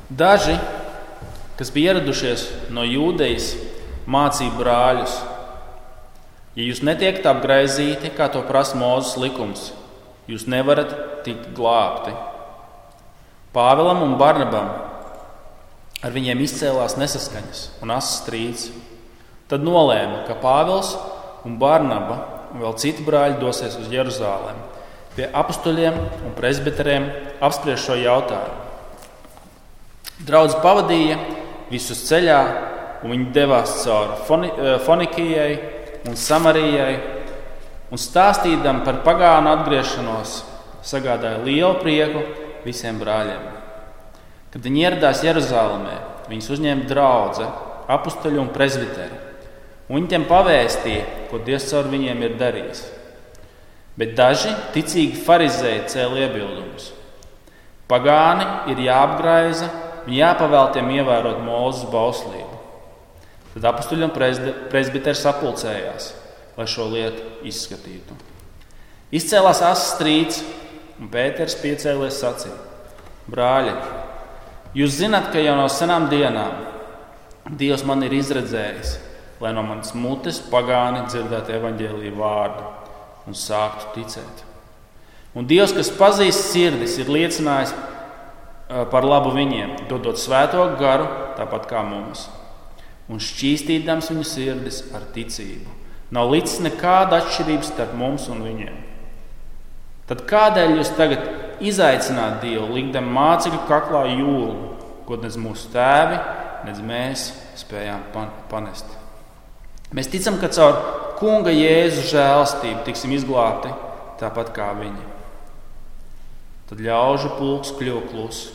Daži, kas bija ieradušies no Jūdejas, mācīja brāļus: ja jūs netiekat apgraizīti, kā to prasa Mūzes likums, jūs nevarat tikt glābti. Pāvilam un Barnabam ar viņiem izcēlās nesaskaņas un asas strīds. Tad nolēma, ka Pāvils un Barnaba un vēl citi brāļi dosies uz Jeruzalemi pie apostoļiem un presbiteriem apspriest šo jautājumu. Draudze pavadīja visus ceļā, un viņi devās cauri Fonikijai un Samarijai, un stāstīdam par pagānu atgriešanos, sagādāja lielu prieku visiem brāļiem. Kad viņi ieradās Jeruzalemē, viņus uzņēma draudze, apostoļi un presbiteri, un viņi tiem pavēstīja, ko Dievs caur viņiem ir darījis. Bet daži ticīgi farizēji cēla iebildumus. Pagāni ir jāapgraiza, viņi jāpavēl tiem ievērot Mūzes bauslību. Tad apostoļi un presbiteri sapulcējās, lai šo lietu izskatītu. Izcēlās asas strīds, un Pēters piecēlies sacīja: brāļi, jūs zināt, ka jau no senām dienām Dievs man ir izredzējis, lai no manas mutes pagāni dzirdētu evaņģēlija vārdu un sāktu ticēt. Un Dievs, kas pazīst sirdis, ir liecinājis par labu viņiem, dodot svēto garu, tāpat kā mums, un šķīstīdams viņu sirdis ar ticību. Nav licis nekāda atšķirības starp mums un viņiem. Tad kādēļ jūs tagad izaicināt Dievu, likdam mācekļu kaklā jūgu, ko nec mūsu tēvi, nec mēs spējām panest? Mēs ticam, ka caur Kunga Jēzus žēlastību tiksim izglābti tāpat kā viņi. Tad ļaužu pulks kļuva kluss.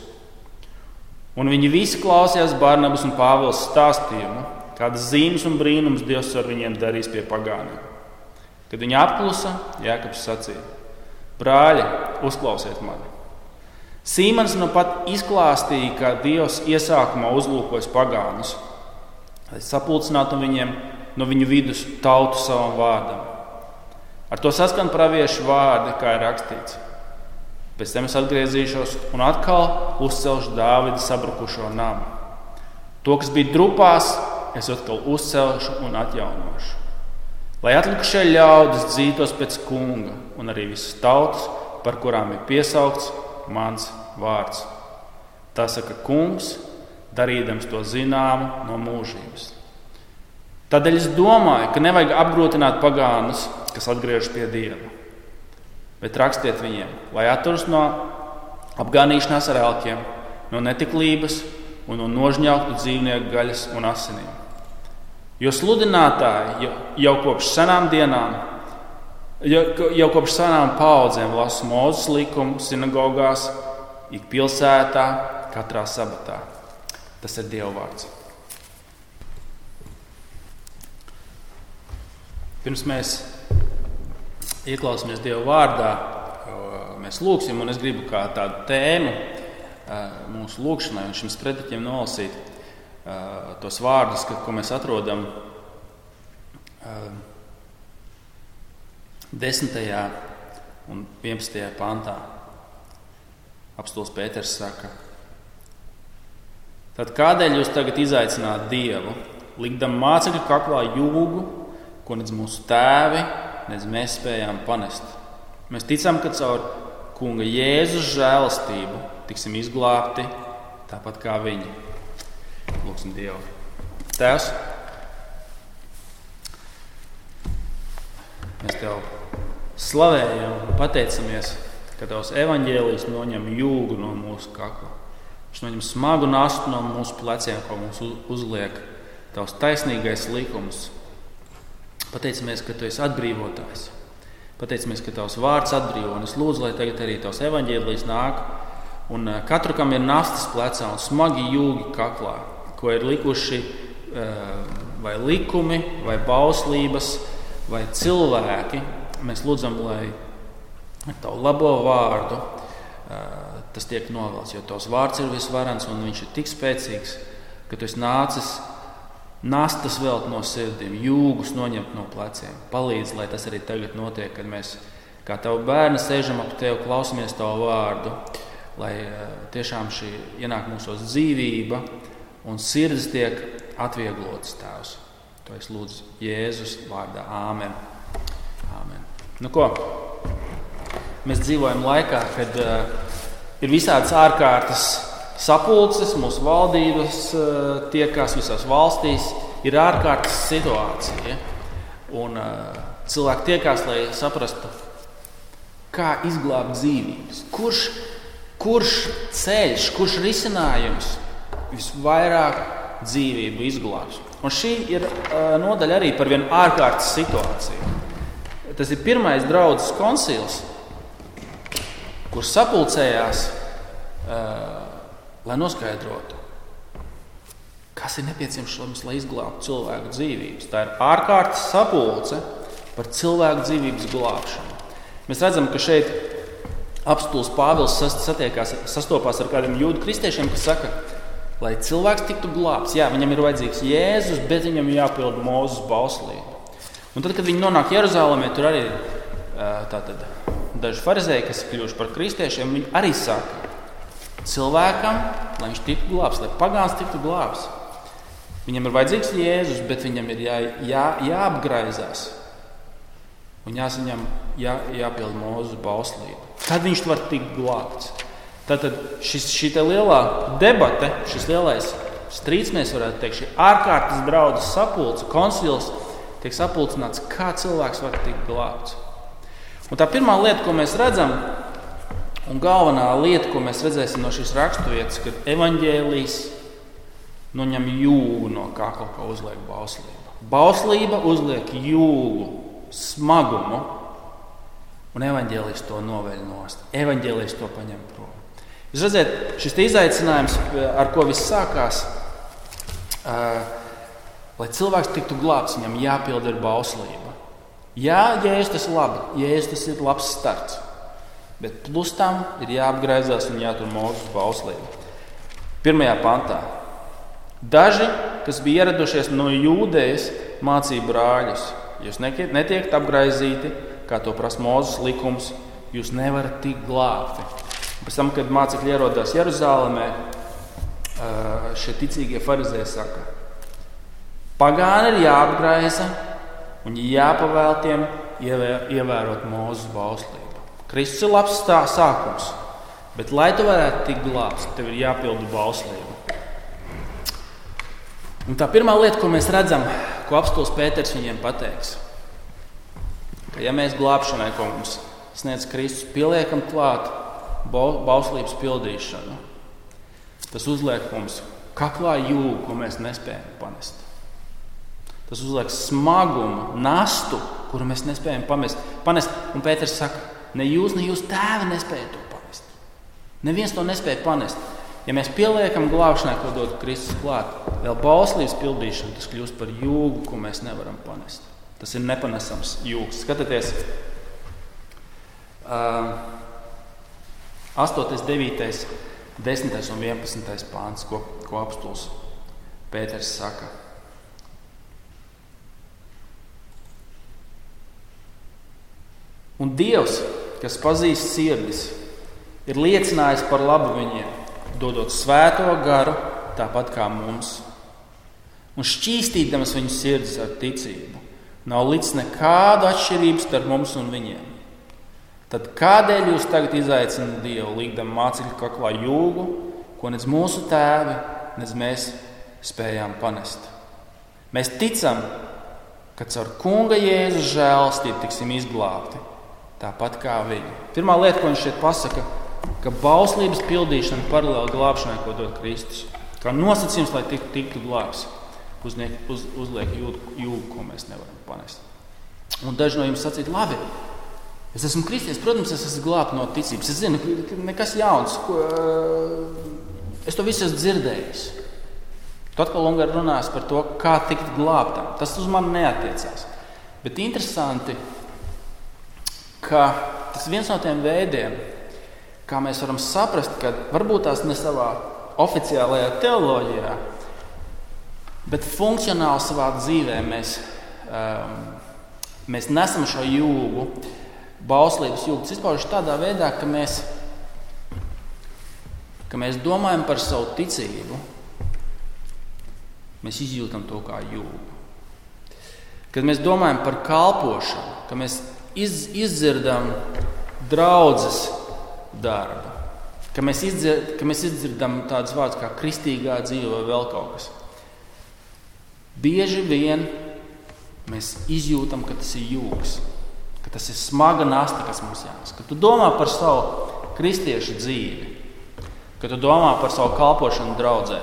Un viņi visi klausījās Barnabas un Pāvils stāstījumu, kādas zīmes un brīnums Dievs ar viņiem darīs pie pagāniem. Kad viņi apklusa, Jākabs sacīja: brāļi, uzklausiet mani. Sīmans nu pat izklāstīja, kā Dievs iesākumā uzlūkojas pagānus, lai sapulcinātu viņiem no viņu vidus tautu savam vārdam. Ar to saskan praviešu vārdi, kā ir rakstīts: pēc tam es atgriezīšos un atkal uzcelšu Dāvida sabrukušo namu. To, kas bija drupās, es atkal uzcelšu un atjaunošu. Lai atlikušie ļaudis dzītos pēc Kunga un arī visas tautas, par kurām ir piesaukts mans vārds. Tā saka Kungs, darīdams to zināmu no mūžības. Tādēļ es domāju, ka nevajag apgrūtināt pagānus, kas atgriežas pie Dieva. Bet rakstiet viņiem, lai atturas no apgānīšanās ar elkiem, no netiklības un no nožņauktu dzīvnieku gaļas un asinīm. Jo sludinātāji jau kopš senām dienām, jau kopš senām paudzēm lasa Mūzes likumu sinagogās, ik pilsētā, katrā sabatā. Tas ir Dieva vārds. Pirms mēs ieklausāmies Dieva vārdā, mēs lūgsim, un es gribu kā tādu tēmu mūsu lūgšanai un šim sprediķiem nolasīt tos vārdus, ko mēs atrodam 10. un 11. pantā. Apostols Pēters saka: tad kādēļ jūs tagad izaicināt Dievu, likdam mācekļu kaklā jūgu, ko nec mūsu tēvi, nec mēs spējām panest? Mēs ticam, ka caur Kunga Jēzus žēlastību tiksim izglābti tāpat kā viņi. Lūksim Dievu. Tēvs, mēs Tev slavējam un pateicamies, ka Tavs evaņģēlijs noņem jūgu no mūsu kakla. Viņš noņem smagu nastu no mūsu pleciem, ko mums uzliek Tavs taisnīgais likums. Pateicamies, ka Tu esi atbrīvotājs. Pateicamies, ka Tavs vārds atbrīvo. Un es lūdzu, lai tagad arī Tavs evaņģēlijs nāk. Un katru, kam ir nastas plecā un smagi jūgi kaklā, ko ir likuši vai likumi, vai bauslības, vai cilvēki, mēs lūdzam, lai ar Tavu labo vārdu tas tiek novēlts. Jo Tavs vārds ir visvarens un viņš ir tik spēcīgs, ka Tu esi nācis nastas velt no sirdīm, jūgus noņemt no pleciem. Palīdz, lai tas arī tagad notiek, kad mēs kā Tavu bērni sēžam ap Tevi, klausamies Tavu vārdu lai tiešām šī ienāk mūsos dzīvība un sirds tiek atvieglotas, Tēvs. To es lūdzu Jēzus vārdā. Āmen. Āmen. Nu ko? Mēs dzīvojam laikā, kad ir visādas ārkārtas sapulces, mūsu valdības tiekās visās valstīs, ir ārkārtas situācija. Un cilvēki tiekās, lai saprastu, kā izglābt dzīvības. Kurš ceļš, kurš risinājums visvairāk dzīvību izglābs? Un šī ir nodaļa arī par vienu ārkārtas situāciju. Tas ir pirmais draudzes koncils, kur sapulcējās, lai noskaidrotu, kas ir nepieciešams, lai izglābtu cilvēku dzīvības. Tā ir ārkārtas sapulce par cilvēku dzīvības glābšanu. Mēs redzam, ka šeit apstults Pāvils sastopās ar kādiem jūdu kristiešiem, kas saka, lai cilvēks tiktu glābts. Jā, viņam ir vajadzīgs Jēzus, bet viņam ir jāpilda Mūzes bauslība. Un tad, kad viņi nonāk Jeruzalemē, tur arī daži farizēji, kas ir kļuvuši par kristiešiem, viņi arī saka, cilvēkam, lai viņš tiktu glābts, lai pagāns tiktu glābts. Viņam ir vajadzīgs Jēzus, bet viņam ir jāapgraizās un jāpilda Mūzes bauslība. Tad viņš var tikt glābts. Tātad šī lielā debate, šis lielais strīds, mēs varētu teikt, šī ārkārtas draudzes sapulce, koncils, tiek sapulcināts, kā cilvēks var tikt glābts. Un tā pirmā lieta, ko mēs redzam, un galvenā lieta, ko mēs redzēsim no šīs raksturvietas, kad evaņģēlijs noņem jūgu no kakla, ko uzliek bauslība. Bauslība uzliek jūgu, smagumu, un evaņģēlijs to noveļ nost. Evaņģēlijs to paņem prom. Jūs redzat, šis izaicinājums, ar ko viss sākās, lai cilvēks tiktu glābts, viņam jāpilda ir bauslība. Jā, Jēzus tas ir labi, Jēzus tas ir labs starts, bet plus tam ir jāapgraizās un jātur Mūzes bauslība. 1. pantā. Daži, kas bija ieradušies no Jūdejas, mācīja brāļus. Jūs netiekat apgraizīti, kā to prasa Mūzes likums, jūs nevarat tikt glābti. Pēc tam, kad mācekļi ierodās Jeruzalemē, šie ticīgie farizēji saka, pagāni ir jāapgraiza un jāpavēl tiem ievērot Mūzes bauslību. Kristus ir labs sākums, bet, lai tu varētu tikt glābts, tev ir jāpilda bauslība. Un tā pirmā lieta, ko mēs redzam, ko apstults Pēters viņiem pateiks, ka ja mēs glābšanai, ko mums sniedz Kristus, pieliekam klāt bauslības pildīšanu, tas uzliek mums kaklā jūgu, ko mēs nespējam panest. Tas uzliek smagumu, nastu, kuru mēs nespējam panest. Un Pēters saka, ne jūs tēvi nespēja to panest. Neviens to nespēja panest. Ja mēs pieliekam glābšanai, ko dod Kristus klāt, vēl bauslības pildīšana, tas kļūst par jūgu, ko mēs nevaram panest. Tas ir nepanesams jūgs. Skatieties, 8., 9., 10. un 11. pāns, ko apstults Pēters saka. Un Dievs, kas pazīst sirdis, ir liecinājis par labu viņiem, dodot svēto garu, tāpat kā mums. Un šķīstīdams viņu sirdis ar ticību, nav līdz nekādu atšķirību starp mums un viņiem. Tad kādēļ jūs tagad izaicināt Dievu, likdam mācekļu kaklā jūgu, ko nec mūsu tēvi, nec mēs spējām panest? Mēs ticam, ka caur Kunga Jēzus žēlastību tiksim izglābti, tāpat kā viņi. Pirmā lieta, ko viņš šeit pasaka, ka bauslības pildīšana paralēli glābšanai, ko dod Kristus, kā nosacījums, lai tiktu glābs, uzliek jūgu, ko mēs nevaram panest. Un daži no jums sacīt, labi, es esmu kristietis, protams, es esmu glābts no ticības. Es zinu, nekas jauns, es to visu esmu dzirdējis. Tu atkal un runās par to, kā tikt glābtam. Tas uz mani neatiecās. Bet interesanti, ka tas viens no tiem veidiem, kā mēs varam saprast, ka varbūt tās ne savā oficiālajā teoloģijā, bet funkcionāli savā dzīvē mēs nesam šo jūgu, bauslības jūgu. Tas izpaužas tādā veidā, ka mēs ka mēs domājam par savu ticību, mēs izjūtam to kā jūgu. Kad mēs domājam par kalpošanu, ka mēs izdzirdam draudzes darbu, ka mēs izdzirdam tādus vārdus kā kristīgā dzīve vai vēl kaut kas. Bieži vien mēs izjūtam, ka tas ir jūgs, ka tas ir smaga nasta, kas mums jānes. Kad tu domā par savu kristiešu dzīvi, kad tu domā par savu kalpošanu draudzē,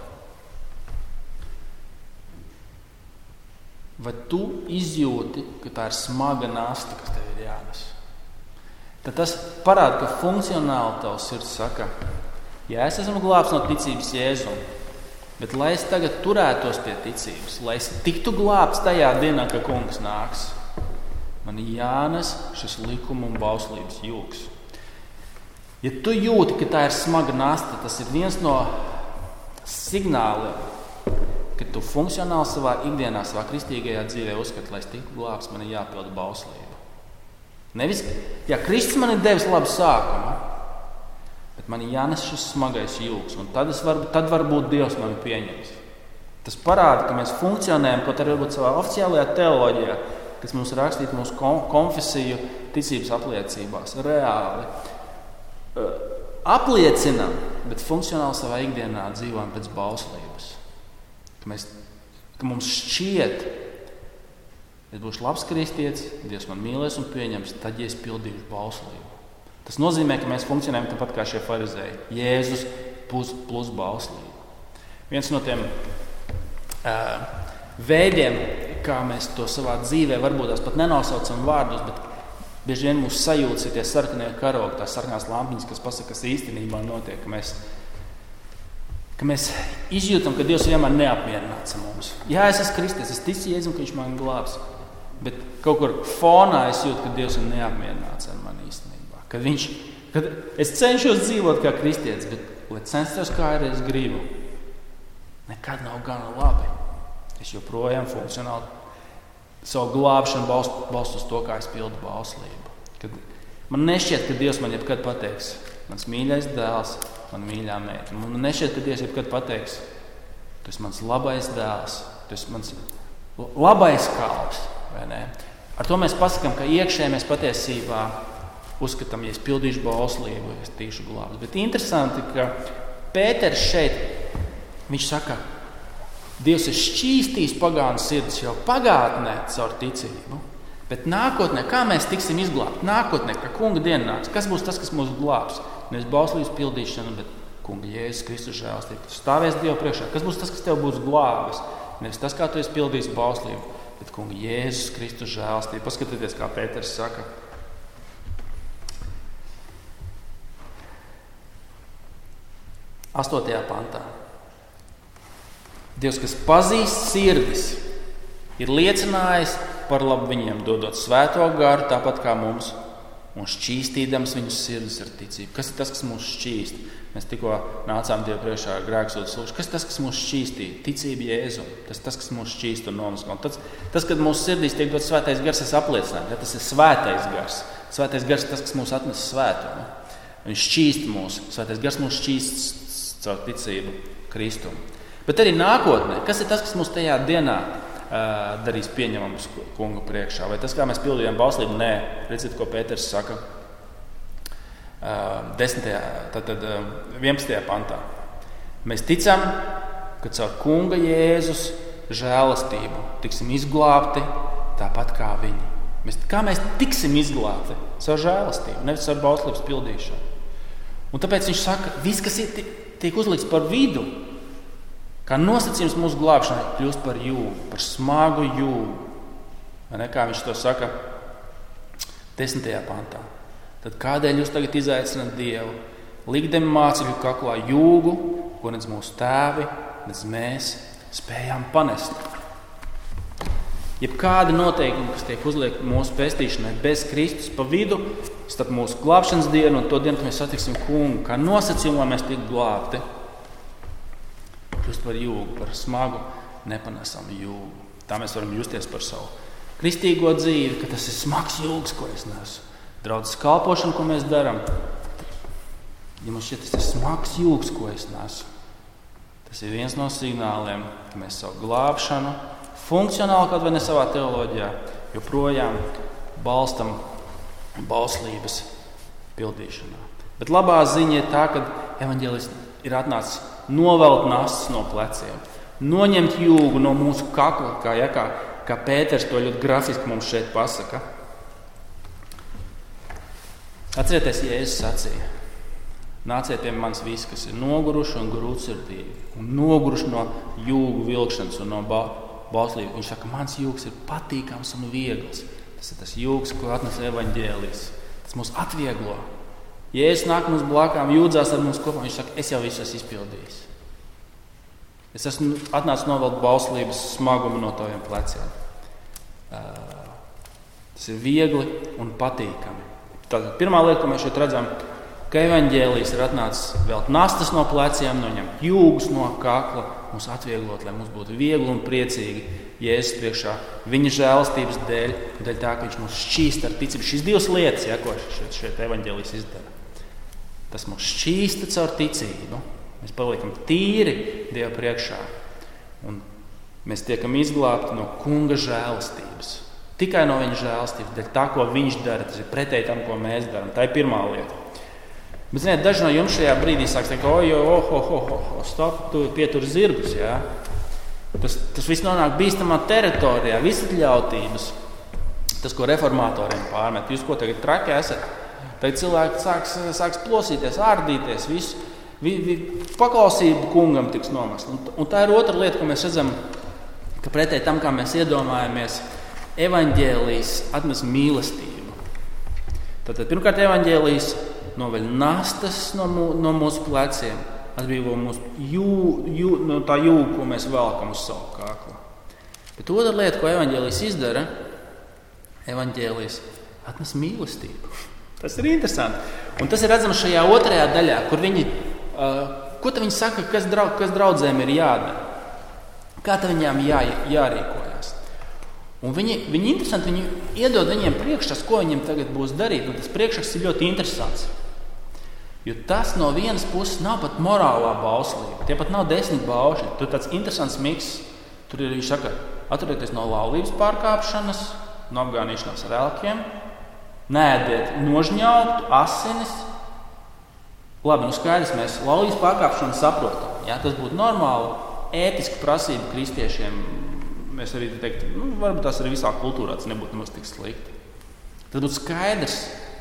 vai tu izjūti, ka tā ir smaga nasta, kas tev ir jānes? Tad tas parāda, ka funkcionāli tavs sirds saka, ja es esmu glābts no ticības Jēzum, bet lai es tagad turētos pie ticības, lai es tiktu glābts tajā dienā, kad kungs nāks, man jānes šis likuma un bauslības jūgs. Ja tu jūti, ka tā ir smaga nasta, tas ir viens no signāliem, ka tu funkcionāli savā ikdienā, savā kristīgajā dzīvē uzskati, lai es tiktu glābts, man ir jāpilda bauslība. Nevis, ja Kristus man ir devis labu sākumu, bet man ir jānes šis smagais jūgs, un tad varbūt Dievs mani pieņems. Tas parāda, ka mēs funkcionējam, kaut arī varbūt savā oficiālajā teoloģijā, kas mums rakstīta mūsu konfesiju ticības apliecībās, reāli apliecinam, bet funkcionāli savā ikdienā dzīvojam pēc bauslības. Ka mums šķiet, es būšu labs kristietis, Dievs man mīlēs un pieņems, tad, ja es pildīšu bauslību. Tas nozīmē, ka mēs funkcionējam tāpat kā šie farizēji. Jēzus plus bauslība. Viens no tiem veidiem, kā mēs to savā dzīvē varbūt tās pat nenosaucam vārdos, bet bieži vien mūsu sajūtas ir tie sarkanie karogi, tās sarkanās lampiņas, kas pasaka, kas īstenībā notiek, ka mēs izjūtam, ka Dievs vienmēr neapmierināts ar mums. Jā, es esmu kristietis, es ticu Jēzum, ka viņš man glābs, bet kaut kur fonā es jūtu, ka Dievs ir neapmierināts ar mani īstenībā. Kad es cenšos dzīvot kā kristietis, bet lai censtos kā arī es gribu, nekad nav gana labi. Es joprojām funkcionāli savu glābšanu balstu uz to, kā es pildu bauslību. Kad man nešķiet, ka Dievs man jebkad pateiks, mans mīļais dēls, man mīļā meita. Man nešķiet, ka Dievs jebkad pateiks, tu esi mans labais dēls, tu esi mans labais kalps. Vai ne? Ar to mēs pasakām, ka iekšēji mēs patiesībā uzskatām, ja es pildīšu bauslību, es tikšu glābts. Bet interesanti, ka Pēters šeit, viņš saka, Dievs ir šķīstījis pagānu sirdis jau pagātnē caur ticību, bet nākotnē, kā mēs tiksim izglābti? Nākotnē, ka kunga diena nāks, kas būs tas, kas mūs glābs? Nevis bauslības pildīšana, bet kunga Jēzus Kristus žēlastība. Tu stāvēs Dievu priekšā. Kas būs tas, kas tev būs glābis? Nevis tas, kā tu esi pildījis bauslību, bet kunga Jēzus Kristus žēlastība. Paskatieties, kā Pēters saka. Astotajā pantā. Dievs, kas pazīst sirdis, ir liecinājis par labu viņiem, dodot svēto garu, tāpat kā mums, un šķīstīdams viņu sirdis ar ticību. Kas ir tas, kas mūs šķīst? Mēs tikko nācām Dievu priekšā ar grēksūdzes lūgšanu. Kas ir tas, kas mūs šķīstīja? Ticība Jēzum. Tas ir tas, kas mūs šķīst un nomaskalo. Tas, kad mūsu sirdīs tiek dots svētais gars, es apliecināju, ja tas ir svētais gars. Svētais gars ir tas, kas mūs atnes svētumu. Viņš šķīst mūs. Svētais gars mūs šķīst caur ticību Kristumu. Bet arī nākotnē, kas ir tas, kas mūs tajā dienā darīs pieņemams kunga priekšā? Vai tas, kā mēs pildījām bauslību? Nē, redziet, ko Pēters saka 11. pantā. Mēs ticam, ka caur kunga Jēzus žēlastību tiksim izglābti tāpat kā viņi. Kā mēs tiksim izglābti? Caur žēlastību, nevis caur bauslības pildīšanu. Un tāpēc viņš saka, viss, kas tiek uzlikts par vidu, kā nosacījums mūsu glābšanai, kļūst par jūgu, par smagu jūgu. Kā viņš to saka 10. pantā. Tad kādēļ jūs tagad izaicināt Dievu, likdami mācekļu kaklā jūgu, ko nedz mūsu tēvi, nedz mēs spējām panest? Jebkādi noteikumi, kas tiek uzliekti mūsu pestīšanai bez Kristus pa vidu, starp mūsu glābšanas dienu un to dienu, kad mēs satiksim kungu, kā nosacījumu, lai mēs tiktu glābti, kļūst par jūgu, par smagu, nepanesamu jūgu. Tā mēs varam justies par savu kristīgo dzīvi, ka tas ir smags jūgs, ko es nesu. Draudzes kalpošana, ko mēs darām, ja man šķiet, tas ir smags jūgs, ko es nesu, tas ir viens no signāliem, ka mēs savu glābšanu, funkcionāli kaut vai ne savā teoloģijā, joprojām balstam bauslības pildīšanā. Bet labā ziņa ir tā, ka evaņģēlis ir atnācis novelt nastas no pleciem, noņemt jūgu no mūsu kakla, kā Pēters to ļoti grafiski mums šeit pasaka. Atcerieties, Jēzus sacīja: nāciet pie manis visi, kas ir noguruši un grūtsirdīgi, un noguruši no jūgu vilkšanas un no bauslības. Viņš saka, mans jūgs ir patīkams un viegls. Tas ir tas jūgs, ko atnes evaņģēlijs. Tas mūs atvieglo. Jēzus nāk mums blakām, jūdzās ar mums kopā. Viņš saka, es jau visu esmu izpildījis. Es esmu atnācis novelt bauslības smagumu no taviem pleciem. Tas ir viegli un patīkami. Tātad pirmā lieta, ko mēs šeit redzam, ka evaņģēlijs ir atnācis velt nastas no pleciem, noņemt jūgus no kakla, mums atvieglot, lai mums būtu viegli un priecīgi Jēzus priekšā viņa žēlastības dēļ, dēļ tā, ka viņš mums šķīsta ar ticību. Šīs divas lietas, ko šeit evaņģēlijs izdara. Tas mums šķīsta caur ticību. Mēs paliekam tīri Dieva priekšā. Un mēs tiekam izglābti no kunga žēlastības. Tikai no viņa žēlastības, dēļ tā, ko viņš dara. Tas ir pretēji tam, ko mēs darām. Tā ir pirmā lieta. Bet, ziniet, daži no jums šajā brīdī sāks teikt, stop, tu pietur zirgus, jā. Tas viss nonāk bīstamā teritorijā, visatļautības. Tas, ko reformatoriem pārmet. Jūs ko tagad traki esat? Tagad cilvēki sāks plosīties, ārdīties, paklausība kungam tiks nomest. Un tā ir otra lieta, ko mēs redzam, ka pretēji tam, kā mēs iedomājamies, evaņģēlijs atnes mīlestību. Tātad pirmkārt evaņģēlijs noveļ nastas no mūsu pleciem, atbrīvo mūsu no tā jūga, ko mēs velkam uz savu kaklu. Bet otra lieta, ko evaņģēlijs izdara, evaņģēlijs atnes mīlestību. Tas ir interesanti. Un tas ir redzams šajā otrajā daļā, kur ko viņi saka, kas draudzēm ir jādara, kā viņām jārīkojas. Un viņi interesanti, viņi iedod viņiem priekšstats, ko viņiem tagad būs darīt. Un tas priekšstats ir ļoti interesants. Jo tas no vienas puses nav pat morālā bauslība. Tie pat nav 10 baušļi. Tur tāds interesants miks. Tur ir, viņš saka, atturieties no laulības pārkāpšanas, no apgānīšanās ar elkiem, neēdiet nožņauktu, asinis. Labi, skaidrs, mēs laulības pārkāpšanu saprotam. Ja? Tas būtu normāli, ētiska prasība kristiešiem. Mēs arī teiktu, varbūt tas arī visā kultūrā, tas nebūtu nemaz tik slikti. Tas būtu skaidrs.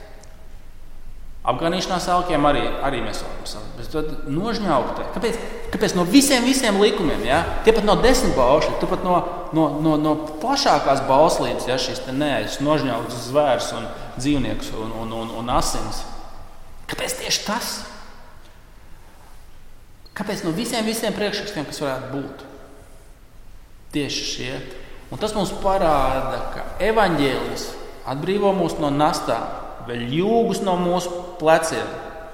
Apgānīšanās elkiem arī mēs varam savu. Bet tad nožņauktē. Kāpēc no visiem likumiem? Ja? Tie pat no 10 baušļi, tu pat no plašākās bauslības, ja, šīs te neēdis, nožņauktas zvērs un dzīvniekus un asins. Kāpēc tieši tas? Kāpēc no visiem priekšrakstiem, kas varētu būt? Tieši šie. Un tas mums parāda, ka evaņģēlijs atbrīvo mūs no nastām, veļ jūgus no mūsu pleciem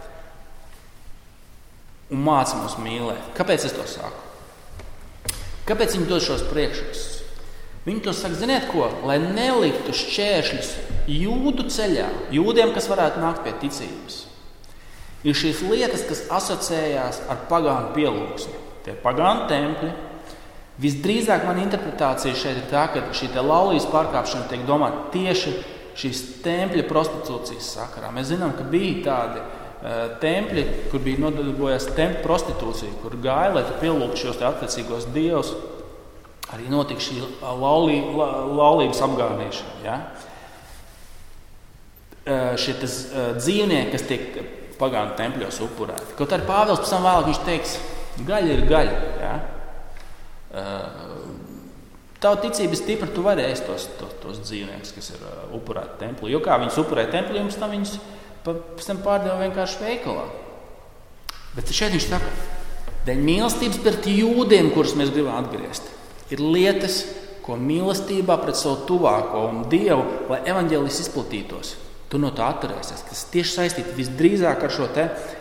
un māca mūs mīlēt. Kāpēc es to saku? Kāpēc viņi dod šos priekšrakstus? Viņi to saka, ziniet ko? Lai neliktu šķēršļus jūdu ceļā, jūdiem, kas varētu nākt pie ticības. Ir šīs lietas, kas asociējās ar pagānu pielūgsmi. Tie pagānu tempļi. Visdrīzāk man interpretācija šeit ir tā, ka šī laulības pārkāpšana tiek domāta tieši šīs tempļa prostitūcijas sakarā. Mēs zinām, ka bija tādi tempļi, kur bija nodarbojies tempļa prostitūcija, kur gāja, lai tu pielūgtu šos attiecīgos dievus. Arī notika šī laulības apgānīšana. Ja? Šie dzīvnieki, kas tiek pagānu tempļos upurēti. Kaut arī Pāvils pēc tam vēlāk viņš teiks, gaļa ir gaļa. Ja? Tava ticība ir stipra, tu vari ēst tos dzīvniekus, kas ir upurēti templī. Jo kā viņus upurēja templī, un viņus pēc tam pārdeva vienkārši veikalā. Bet šeit viņš saka, dēļ mīlestības pret jūdiem, kurus mēs gribam atgriezt, ir lietas, ko mīlestībā pret savu tuvāko un Dievu, lai evaņģēlijs izplatītos. Tu no tā atturēsies. Tas tieši saistīts visdrīzāk ar šo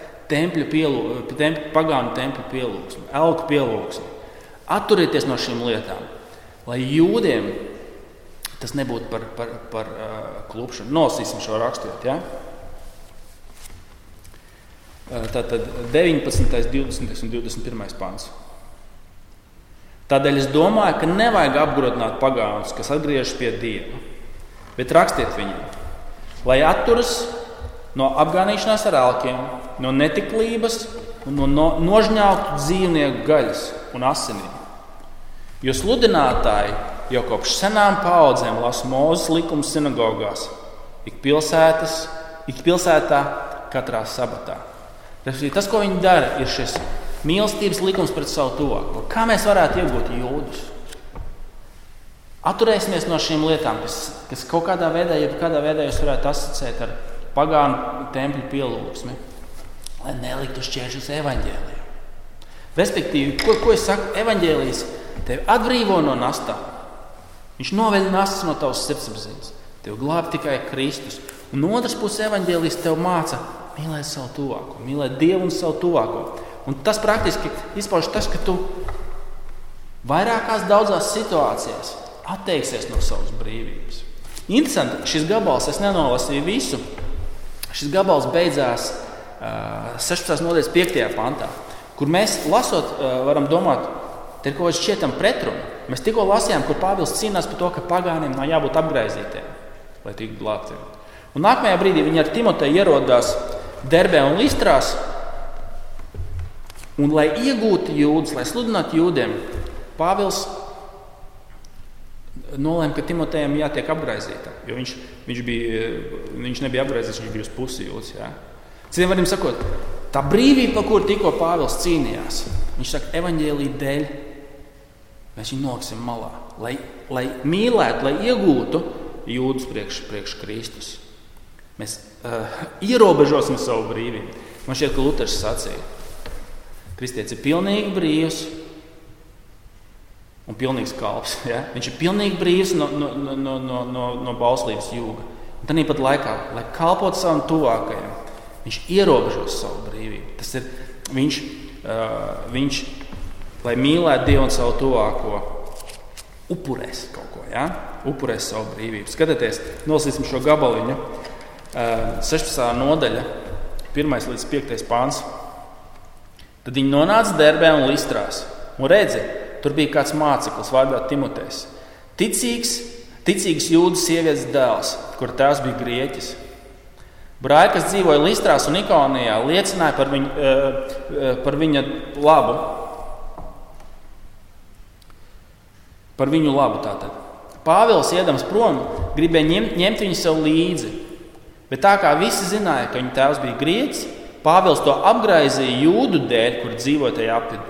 pagānu tempļu pielūgsmi, elku pielūgsmi. Atturieties no šīm lietām, lai jūdiem tas nebūtu par klupšanu. Nolasīsim šo rakstot. Ja? Tātad 19., 20. un 21. pants. Tādēļ es domāju, ka nevajag apgrūtināt pagānus, kas atgriežas pie Dieva, bet rakstiet viņiem, lai atturas no apgānīšanās ar elkiem, no netiklības un no nožņauktu dzīvnieku gaļas un asinīm. Jo sludinātāji jau kopš senām paudzēm lasa Mūzes likumus sinagogās, ik pilsētā katrā sabatā. Tas, ko viņi dara, ir šis mīlestības likums pret savu tuvāko. Kā mēs varētu iegūt jūdus? Atturēsimies no šīm lietām, kas kaut kādā veidā, jebkādā veidā jūs varētu asociēt ar pagānu tempļu pielūgsmi, lai neliktu šķēršļus evaņģēlijam. Respektīvi, ko es saku? Evaņģēlijs tevi atbrīvo no nastām. Viņš noveļ nastas no tavas sirdsapziņas. Tev glāb tikai Kristus. Un no otras puses evaņģēlijs tev māca mīlēt savu tuvāko, mīlēt Dievu un savu tuvāko. Un tas praktiski izpauž tas, ka tu vairākās daudzās situācijās atteiksies no savas brīvības. Interesanti, šis gabals, es nenolasīju visu, šis gabals beidzās 16. nodaļas 5. pantā, kur mēs lasot varam domāt, te ir kaut kāds šķietam pretruna. Mēs tikko lasījām, kur Pāvils cīnās par to, ka pagāniem nav jābūt apgraizītiem, lai tiktu glābtiem. Un nākamajā brīdī viņi ar Timoteju ierodās Derbē un Listrās, un lai iegūtu jūdus, lai sludinātu jūdiem, Pāvils nolēma, ka Timotejam jātiek apgraizītam, jo viņš nebija apgraizīts, viņš bija uz pusi jūds. Ja? Citiem vārdiem sakot, tā brīvība, par kuru tikko Pāvils cīnījās, viņš saka, evaņģēlija dēļ mēs viņu noliksim malā, lai mīlētu, lai iegūtu jūdus priekš Kristus. Mēs ierobežosim savu brīvību. Man šķiet, ka Luters sacīja, kristietis ir pilnīgi brīvs un pilnīgs kalps. Ja? Viņš ir pilnīgi brīvs no bauslības jūga. Un tad pat laikā, lai kalpotu savam tuvākajam, viņš ierobežos savu brīvību. Tas ir viņš lai mīlētu Dievu un savu tuvāko, upurēs kaut ko, ja? Upurēs savu brīvību. Skatieties, nolasīsim šo gabaliņu. 16. nodaļa, 1. līdz 5. pāns. Tad viņi nonāca Derbē un Listrās. Un redzi, tur bija kāds māceklis vārdā Timotejs. Ticīgs jūdu sievietes dēls, kur tēvs bija grieķis. Brāļi, kas dzīvoja Listrās un Ikonijā, liecināja par viņa labu. Par viņu labu tātad. Pāvils, iedams prom, gribēja ņemt viņu sev līdzi. Bet tā kā visi zināja, ka viņa tēvs bija grieķis, Pāvils to apgraizīja jūdu dēļ, kur dzīvoja tajā apvidū.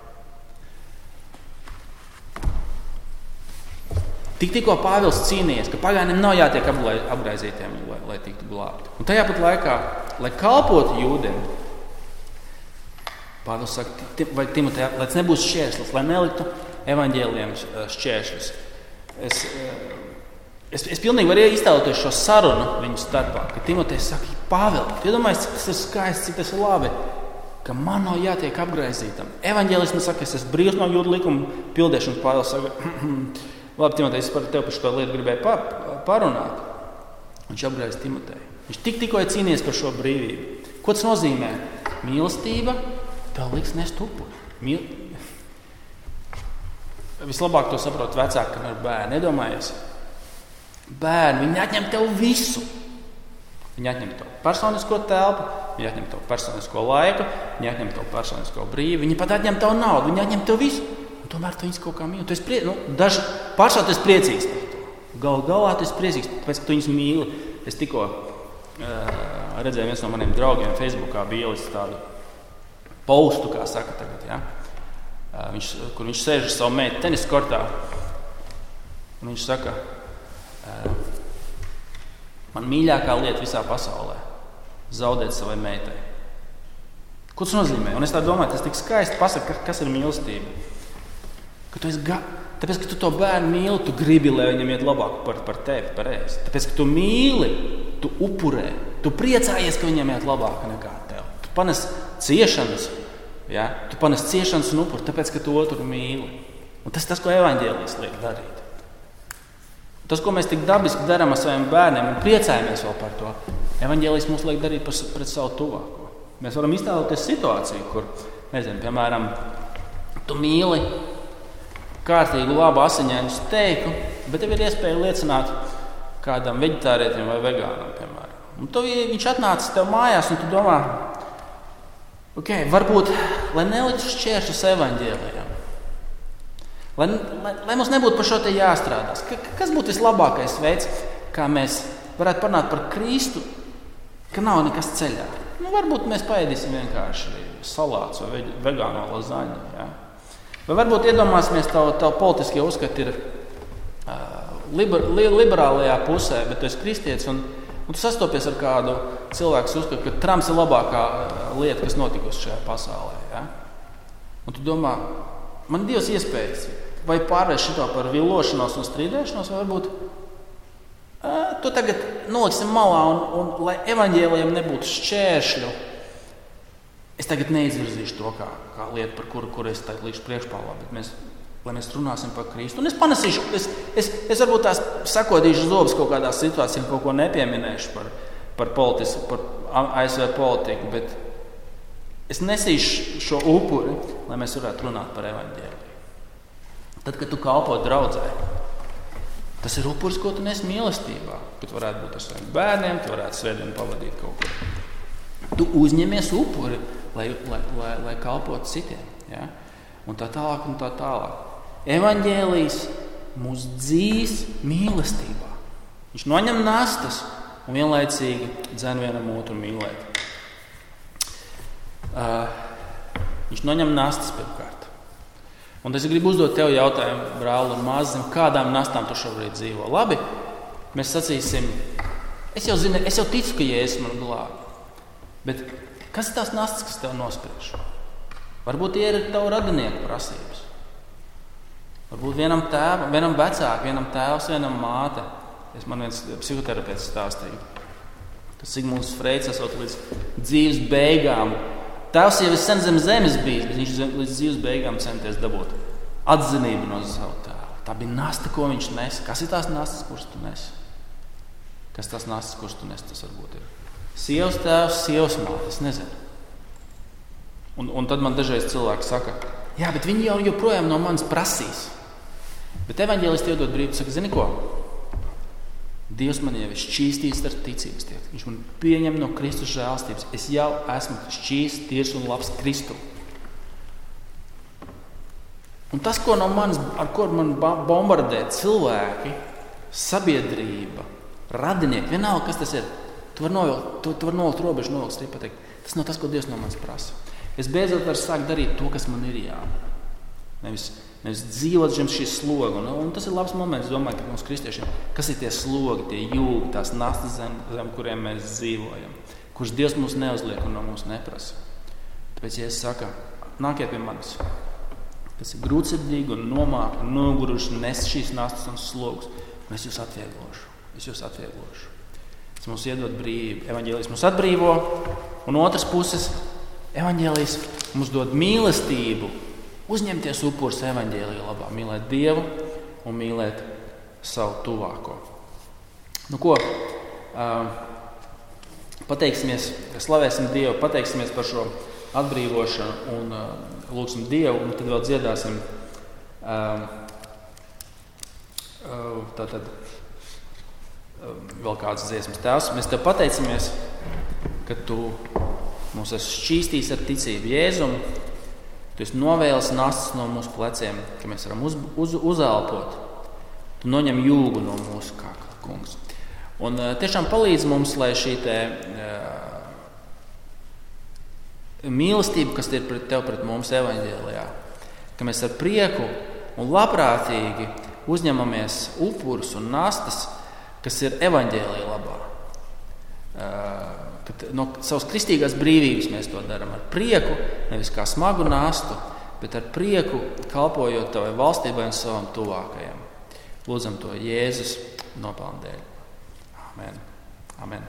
Tikko Pāvils cīnījies, ka pagāniem nav jātiek apgraizītiem, lai tiktu glābti. Un tajā pat laikā, lai kalpotu jūdiem, Pāvils saka, vai Timotejā, lai tas nebūs šķērslis, lai neliktu evaņģēlijiem šķēršļus. Es pilnīgi varu iztēloties šo sarunu viņu starpā, ka Timotejs saka, Pāvēl, iedomājies, cik tas ir skaisti, cik tas ir labi, ka man nav jātiek apgraizītam. Evaņģēlis man saka, es esmu brīvs no jūdu likuma pildīšanas. Pāvils saka, labi, Timotejs, es par tevi par šo lietu gribēju parunāt. Viņš apgraiz Timoteju. Viņš tikko ir cīnījies par šo brīvību. Ko tas nozīmē? Mīlestība tev liks nest upuri. Vislabāk to saprot vecāki, kam ir bērni. Nedomājies. Bērni, viņi atņem tev visu. Viņi atņem tev personisko telpu, viņi atņem tev personisko laiku, viņi atņem tev personisko brīvi, viņi pat atņem tev naudu, viņi atņem tev visu. Un tomēr tu viņus kaut kā mīli. Pašā tu esi priecīgs par to. Galā tu esi priecīgs, tāpēc, ka tu viņus mīli. Es tikko redzēju, viens no maniem draugiem Facebookā bija ielicis tādu postu, kā saka tagad, ja? Kur viņš sēž ar savu meitu tenisa kortā. Un viņš saka, man mīļākā lieta visā pasaulē – zaudēt savai meitai. Ko tas nozīmē? Un es tā domāju, tas tik skaisti pasaka, kas ir mīlestība. Tāpēc, ka tu to bērnu mīli, tu gribi, lai viņam iet labāk par tevi, pareizi. Tāpēc, ka tu mīli, tu upurē, tu priecājies, ka viņam iet labāk nekā tev. Tu panes ciešanas, ja? Tu panes ciešanas un upuri, tāpēc, ka tu otru mīli. Un tas ir tas, ko evaņģēlijs liek darīt. Tas, ko mēs tik dabiski darām ar saviem bērniem un priecājamies vēl par to, evaņģēlijs mums liek darīt pret savu tuvāko. Mēs varam iztēloties situāciju, kur, nezinu, piemēram, tu mīli kārtīgu, labu asiņainu steiku, bet tev ir iespēja liecināt kādam veģetārietim vai vegānam, piemēram. Un viņš atnāca tev mājās, un tu domā, varbūt, lai neliktu šķēršļus evaņģēlijam, lai mums nebūtu par šo te jāstrādās. Kas būtu vislabākais veids, kā mēs varētu parunāt par Kristu, ka nav nekas ceļā? Varbūt mēs paēdīsim vienkārši salāts vai vegāno lazaņu. Ja? Vai varbūt iedomāsimies, tavu politiskie uzskati ir liberālajā pusē, bet tu esi kristietis un tu sastopies ar kādu cilvēku, kas uzskata, ka Trumps ir labākā lieta, kas notikusi šajā pasaulē. Ja? Un tu domā, man ir divas iespējas. Vai pārvērst šito par villošanos un strīdēšanos, vai varbūt to tagad noliksim malā un lai evaņģēlijam nebūtu šķēršļu, es tagad neizvirzīšu to kā lietu, par kuru es tagad likšu priekšpālā, bet lai mēs runāsim par Kristu. Un es panesīšu, es varbūt tās sakodīšu zobus kaut kādā situācijā, kaut ko nepieminēšu par ASV politiku, bet es nesīšu šo upuri, lai mēs varētu runāt par evaņģēliju. Tad, kad tu kalpo draudzē, tas ir upuris, ko tu nes mīlestībā. Kad varētu būt ar saviem bērniem, tu varētu svētdienu pavadīt kaut ko. Tu uzņemies upuri, lai kalpotu citiem. Ja? Un tā tālāk, un tā tālāk. Evaņģēlijs mūs dzīs mīlestībā. Viņš noņem nastas un vienlaicīgi dzen vienam otru mīlēt. Viņš noņem nastas pirmkārt. Un es gribu uzdot tev jautājumu, brāli un māsas, kādām nastām tu šobrīd dzīvo. Labi, mēs sacīsim, es jau ticu, ka Jēzus man glābi. Bet kas ir tās nastas, kas tev nospriež? Varbūt tie ir tavu radinieku prasības. Varbūt vienam tēvam, vienam vecākam, vienam tēvs, vienam māte. Man viens psihoterapeits stāstīja, ka Sigmunds Freids esot līdz dzīves beigām. Tēvs jau ir sen zem zemes bijis, bet viņš līdz dzīves beigām centies dabūt atzinību no savu tēvu. Tā bija nasta, ko viņš nes. Kas ir tās nastas, kuras tu nes? Kas tās nastas, kuras tu nes? Tas varbūt ir sievas tēvs, sievas māte, es nezinu. Un tad man dažreiz cilvēki saka, jā, bet viņi jau joprojām no manis prasīs. Bet evaņģēlists iedod brīvu, saka, zini ko? Dievs man jau ir šķīstījis ar ticības tiek. Viņš man pieņem no Kristus žēlstības. Es jau esmu šķīsts, tīrs un labs Kristu. Un tas, ar ko man bombardē cilvēki, sabiedrība, radinieki, vienalga, kas tas ir, tu vari nolikt robežu, nolikt strīp pateikt. Tas nav tas, ko Dievs no manis prasa. Es beidzot varu sākt darīt to, kas man ir jādara. Nevis dzīvot zem šī sloga. Un tas ir labs moments, domāju, ka mums kristiešiem, kas ir tie slogi, tie jūgi, tās nastas zem kuriem mēs dzīvojam, kurus Dievs mums neuzliek un no mums neprasa. Tāpēc, ja es saku, nākiet pie manis, kas ir grūtsirdīgi un nomākti un noguruši, nes šīs nastas un slogus, un es jūs atvieglošu. Tas mums iedod brīvību. Evaņģēlijs mums atbrīvo, un otras puses, evaņģēlijs mums dod mīlestību. Uzņemties upurus evaņģēlija labā, mīlēt Dievu un mīlēt savu tuvāko. Pateiksimies, slavēsim Dievu, pateiksimies par šo atbrīvošanu un lūgsim Dievu, un tad vēl dziedāsim vēl kādas dziesmas. Tēvs, mēs Tev pateicamies, ka Tu mūs esi šķīstījis ar ticību Jēzum. Tu esi novēlis nastas no mūsu pleciem, ka mēs varam uzelpot. Tu noņem jūgu no mūsu kakla, kungs. Un tiešām palīdz mums, lai šī mīlestība, kas ir pret Tev, pret mums evaņģēlijā, ka mēs ar prieku un labprātīgi uzņemamies upurus un nastas, kas ir evaņģēlija labā. Kad no savas kristīgās brīvības mēs to darām ar prieku, nevis kā smagu nastu, bet ar prieku kalpojot Tavai valstībai un savam tuvākajam. Lūdzam to Jēzus nopelnu dēļ. Amen. Amen.